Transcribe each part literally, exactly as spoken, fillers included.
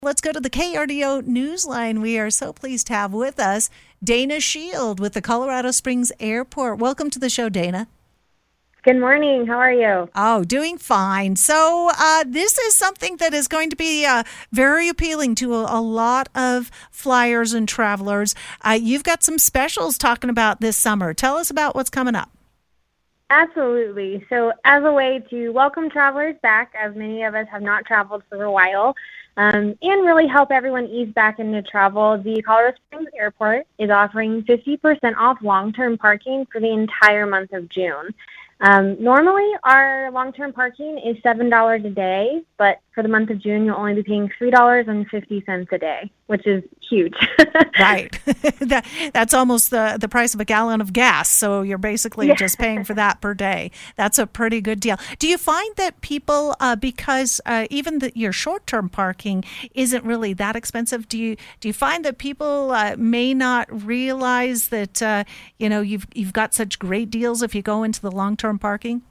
Let's go to the K R D O Newsline. We are so pleased to have with us Dana Shield with the Colorado Springs Airport. Welcome to the show, Dana. Good morning. How are you? Oh, doing fine. So uh, this is something that is going to be uh, very appealing to a, a lot of flyers and travelers. Uh, you've got some specials talking about this summer. Tell us about what's coming up. Absolutely. So as a way to welcome travelers back, as many of us have not traveled for a while, um, and really help everyone ease back into travel, the Colorado Springs Airport is offering fifty percent off long-term parking for the entire month of June. Um, normally, our long-term parking is seven dollars a day, but for the month of June, you'll only be paying three dollars and fifty cents a day, which is huge. Right. that, that's almost the, the price of a gallon of gas, so you're basically yeah. just paying for that per day. That's a pretty good deal. Do you find that people, uh, because uh, even the, your short-term parking isn't really that expensive, do you do you find that people uh, may not realize that, uh, you know, you've, you've got such great deals if you go into the long-term parking?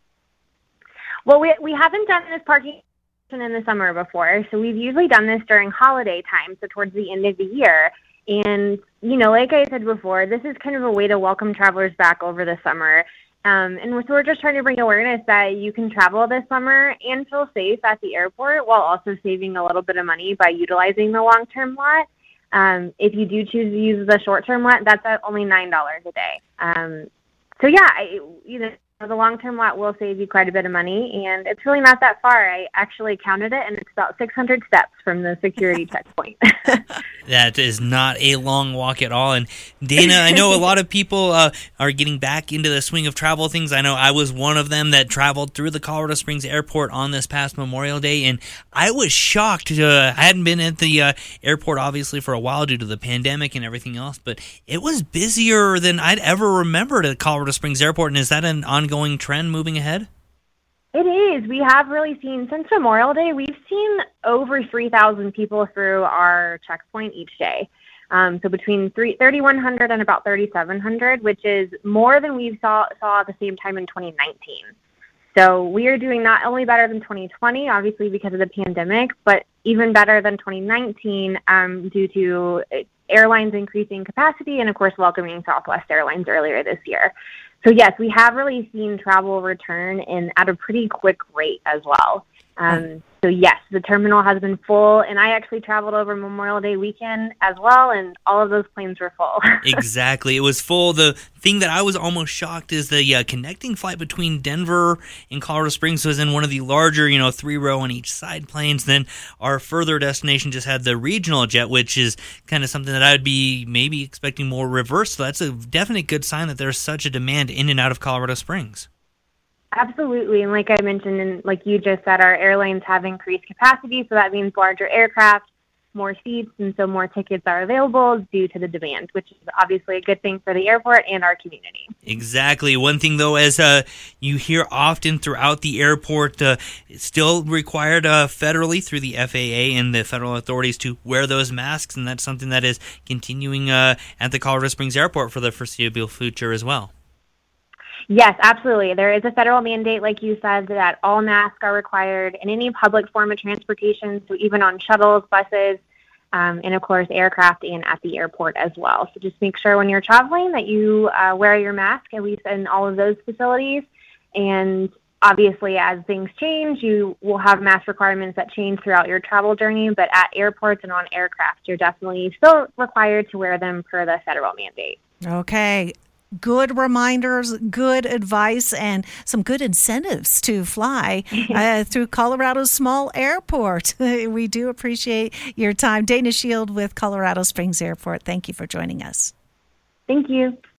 Well, we we haven't done this parking in the summer before, so we've usually done this during holiday time, so towards the end of the year. And, you know, like I said before, this is kind of a way to welcome travelers back over the summer. Um, and so we're just trying to bring awareness that you can travel this summer and feel safe at the airport while also saving a little bit of money by utilizing the long-term lot. Um, if you do choose to use the short-term lot, that's at only nine dollars a day. Um, so, yeah, I, you know, the long-term lot will save you quite a bit of money, and it's really not that far. I actually counted it, and it's about six hundred steps from the security checkpoint. That is not a long walk at all. And Dana, I know a lot of people uh, are getting back into the swing of travel things. I know I was one of them that traveled through the Colorado Springs Airport on this past Memorial Day, and I was shocked. Uh, I hadn't been at the uh, airport, obviously, for a while due to the pandemic and everything else, but it was busier than I'd ever remembered at Colorado Springs Airport. And is that an ongoing trend moving ahead? It is. We have really seen, since Memorial Day, we've seen over three thousand people through our checkpoint each day. Um, so between thirty-one hundred and about thirty-seven hundred, which is more than we saw, saw at the same time in twenty nineteen. So we are doing not only better than twenty twenty, obviously because of the pandemic, but even better than twenty nineteen um, due to airlines increasing capacity and, of course, welcoming Southwest Airlines earlier this year. So, yes, we have really seen travel return in at a pretty quick rate as well. Um, so, yes, the terminal has been full, and I actually traveled over Memorial Day weekend as well, and all of those planes were full. Exactly. It was full. The thing that I was almost shocked is the uh, connecting flight between Denver and Colorado Springs was in one of the larger, you know, three-row on each side planes. Then our further destination just had the regional jet, which is kind of something that I'd be maybe expecting more reverse. So that's a definite good sign that there's such a demand in and out of Colorado Springs. Absolutely. And like I mentioned, and like you just said, our airlines have increased capacity, so that means larger aircraft, more seats, and so more tickets are available due to the demand, which is obviously a good thing for the airport and our community. Exactly. One thing, though, as uh, you hear often throughout the airport, uh, it's still required uh, federally through the F A A and the federal authorities to wear those masks, and that's something that is continuing uh, at the Colorado Springs Airport for the foreseeable future as well. Yes, absolutely. There is a federal mandate, like you said, that all masks are required in any public form of transportation, so even on shuttles, buses, um, and, of course, aircraft and at the airport as well. So just make sure when you're traveling that you uh, wear your mask, at least in all of those facilities. And obviously, as things change, you will have mask requirements that change throughout your travel journey, but at airports and on aircraft, you're definitely still required to wear them per the federal mandate. Okay. Good reminders, good advice, and some good incentives to fly uh, through Colorado's small airport. We do appreciate your time. Dana Shield with Colorado Springs Airport. Thank you for joining us. Thank you.